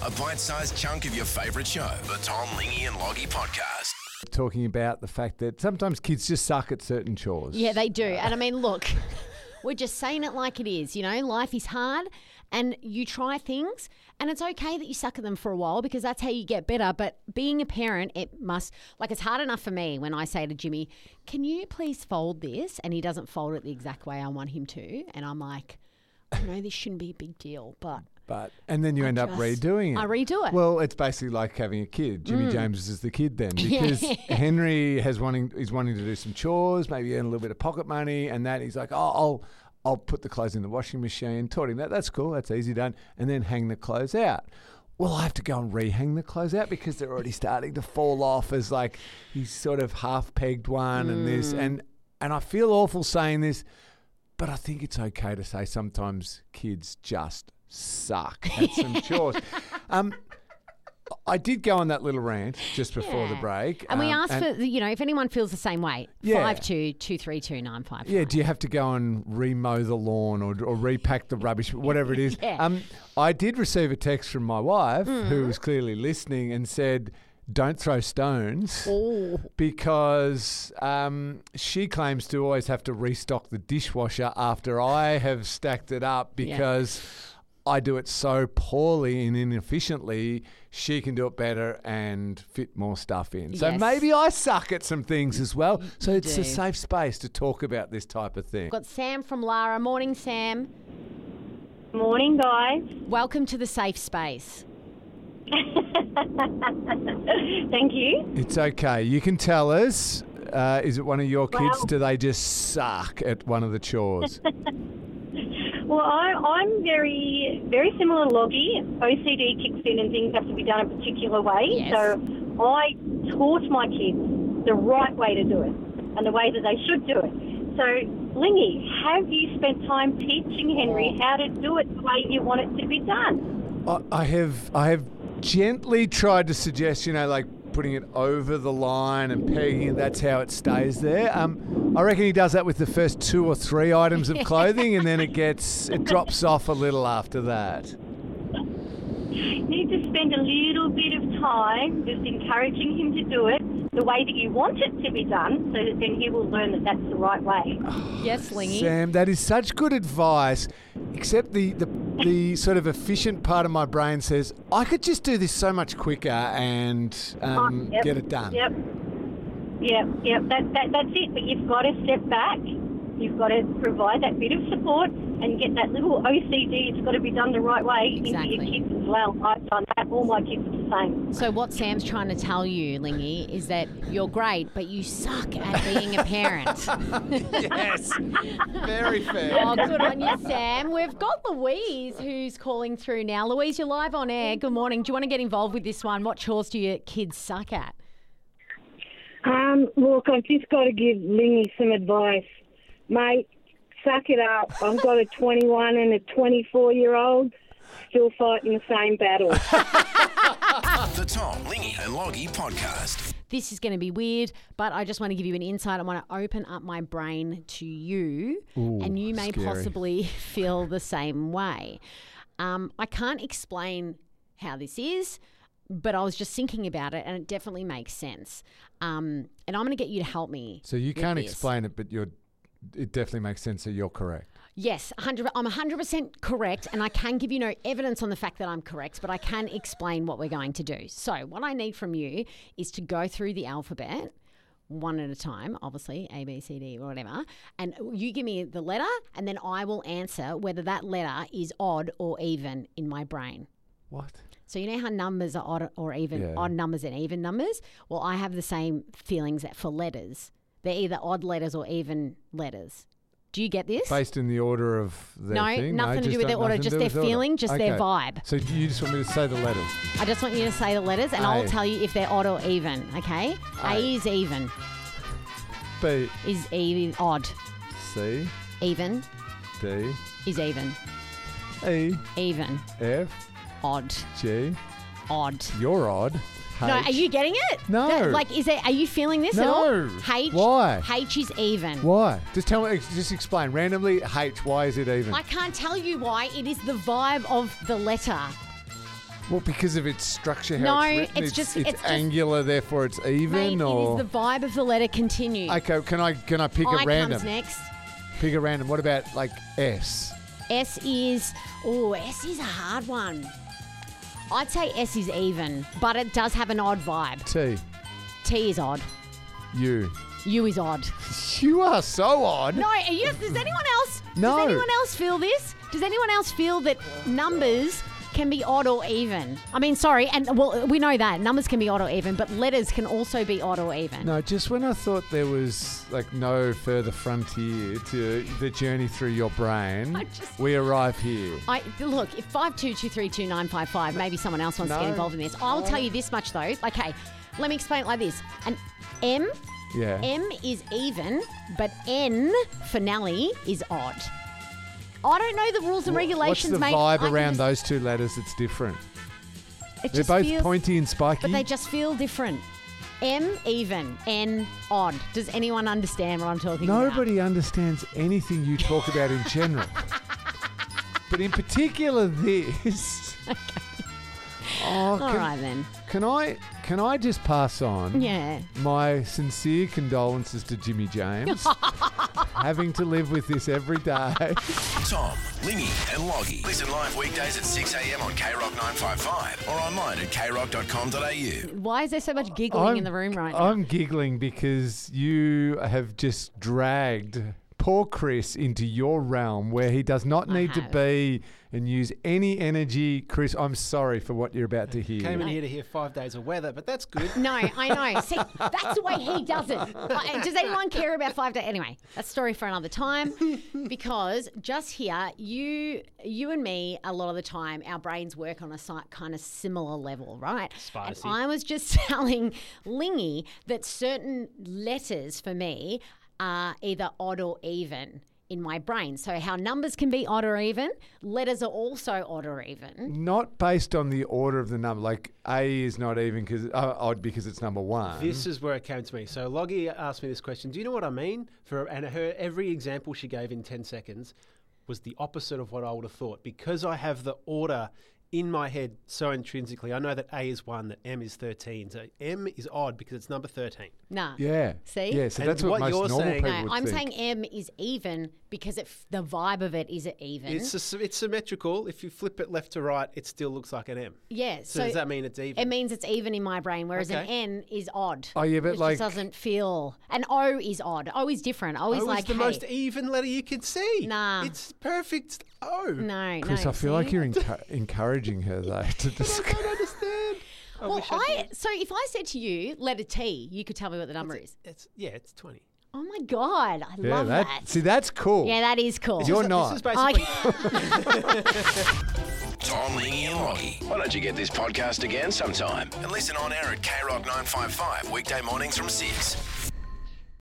a bite-sized chunk of your favourite show. The Tom, Lingy and Loggy Podcast. Talking about the fact that sometimes kids just suck at certain chores. Yeah, they do. And I mean, look, we're just saying it like it is. You know, life is hard and you try things and it's okay that you suck at them for a while because that's how you get better. But being a parent, it's hard enough for me when I say to Jimmy, can you please fold this? And he doesn't fold it the exact way I want him to. And I'm like, I know this shouldn't be a big deal, but and then you end up redoing it. I redo it. Well, it's basically like having a kid. Jimmy James is the kid then because Henry is wanting to do some chores, maybe earn a little bit of pocket money, and that he's like, I'll put the clothes in the washing machine. Taught him that. That's cool. That's easy done. And then hang the clothes out. Well, I have to go and rehang the clothes out because they're already starting to fall off as like he's sort of half-pegged one and this. And I feel awful saying this, but I think it's okay to say sometimes kids just suck at some chores. I did go on that little rant just before the break. And we asked for, if anyone feels the same way, 52232955. Yeah, do you have to go and remow the lawn or repack the rubbish, whatever it is? Yeah. I did receive a text from my wife who was clearly listening and said, don't throw stones because she claims to always have to restock the dishwasher after I have stacked it up because I do it so poorly and inefficiently. She can do it better and fit more stuff in. So maybe I suck at some things as well. So it's a safe space to talk about this type of thing. Got Sam from Lara. Morning, Sam. Morning, guys. Welcome to the safe space. Thank you. It's okay. You can tell us, is it one of your kids? Do they just suck at one of the chores? Well, I'm very, very similar to Loggy. OCD kicks in and things have to be done a particular way. Yes. So I taught my kids the right way to do it and the way that they should do it. So, Lingy, have you spent time teaching Henry how to do it the way you want it to be done? I have gently tried to suggest, like putting it over the line and pegging it. That's how it stays there. I reckon he does that with the first 2 or 3 items of clothing, and then it drops off a little after that. You need to spend a little bit of time just encouraging him to do it the way that you want it to be done, so that then he will learn that that's the right way. Yes, Lingy. Sam, that is such good advice, except the sort of efficient part of my brain says, I could just do this so much quicker and get it done. Yep. That's it. But you've got to step back. You've got to provide that bit of support and get that little OCD. It's got to be done the right way into your kids as well. I've done that. All my kids are the same. So what Sam's trying to tell you, Lingy, is that you're great, but you suck at being a parent. Yes. Very fair. Oh, good on you, Sam. We've got Louise who's calling through now. Louise, you're live on air. Good morning. Do you want to get involved with this one? What chores do your kids suck at? Look, I've just got to give Lingy some advice. Mate, suck it up. I've got a 21 and a 24-year-old still fighting the same battle. The Tom, Lingy and Loggy Podcast. This is going to be weird, but I just want to give you an insight. I want to open up my brain to you, and you may possibly feel the same way. I can't explain how this is, but I was just thinking about it, and it definitely makes sense. And I'm going to get you to help me. So you can't explain it, but it definitely makes sense that you're correct. Yes, I'm 100% correct, and I can give you no evidence on the fact that I'm correct, but I can explain what we're going to do. So what I need from you is to go through the alphabet one at a time, obviously, A, B, C, D, or whatever, and you give me the letter, and then I will answer whether that letter is odd or even in my brain. What? So you know how numbers are odd or even, odd numbers and even numbers? Well, I have the same feelings for letters. They're either odd letters or even letters. Do you get this? Based in the order of their thing? Nothing to do with their order, just their feeling, just their vibe. So you just want me to say the letters? I just want you to say the letters and I'll tell you if they're odd or even, okay? A is even. B is odd. C. Even. D. Is even. E. Even. F. Odd. G. Odd. You're odd. H. No, are you getting it? No. Are you feeling this at all? No. H. Why? H is even. Why? Just explain. Randomly, H, why is it even? I can't tell you why. It is the vibe of the letter. Well, because of its structure, how No, it's written, it's just- it's it's just- angular, therefore it's even. Mate, or it is the vibe of the letter continue. okay, can I pick I a random? comes next. Pick a random. What about like S? S is a hard one. I'd say S is even, but it does have an odd vibe. T. T is odd. U. U is odd. You are so odd. No, does anyone else? No. Does anyone else feel this? Does anyone else feel that numbers can be odd or even? I mean, sorry, and well, we know that numbers can be odd or even, but letters can also be odd or even. No, just when I thought there was like no further frontier to the journey through your brain, we arrive here. Look, if 52232955, maybe someone else wants to get involved in this. I'll tell you this much though. Okay, let me explain it like this. An M is even, but N for Nelly is odd. I don't know the rules and regulations, What's the mate. vibe I can around just- those two letters that's different? It They're just both feels, pointy and spiky. but they just feel different. M even, N odd. Does anyone understand what I'm talking about? Nobody understands anything you talk about in general. But in particular this. Oh, All right then. Can I just pass on Yeah. my sincere condolences to Jimmy James, having to live with this every day. Tom, Lingy and Loggy. Listen live weekdays at 6 a.m. on KROC 955 or online at krock.com.au. Why is there so much giggling in the room right now? I'm giggling because you have just dragged poor Chris into your realm where he does not need to have. be and use any energy. Chris, I'm sorry for what you're about to hear. Came in here to hear 5 days of weather, but that's good. No, I know. See, that's the way he does it. Does anyone care about 5 days? Anyway, that's a story for another time. Because just here, you and me, a lot of the time, our brains work on a kind of similar level, right? Spicy. And I was just telling Lingy that certain letters for me are either odd or even in my brain. So how numbers can be odd or even, letters are also odd or even. Not based on the order of the number. Like A is not even because odd because it's number one. This is where it came to me. So Loggy asked me this question. Do you know what I mean? Every example she gave in 10 seconds was the opposite of what I would have thought. Because I have the order in my head so intrinsically, I know that A is 1, that M is 13. So M is odd because it's number 13. Nah. Yeah. See? Yeah, so And that's what what most you're normal saying- people No, would I'm think. saying M is even because the vibe of it is even. It's symmetrical. If you flip it left to right, it still looks like an M. Yeah. So does that mean it's even? It means it's even in my brain, whereas an Okay. N is odd. Oh, yeah, but which like- just doesn't feel. An O is odd. O is different. O is O like is the hey, most even letter you could see. Nah. It's perfect O. No, Chris, no. I feel like see? you're encouraging her though to I discuss. don't understand. Well, so if I said to you letter T, you could tell me what the number is. It's 20. Oh my god, I Yeah, love that. See, that's cool. Yeah, that is cool. You're not. This is basically Tom, Lingy and Loggy. Why don't you get this podcast again sometime and listen on air at KROC 955 weekday mornings from 6.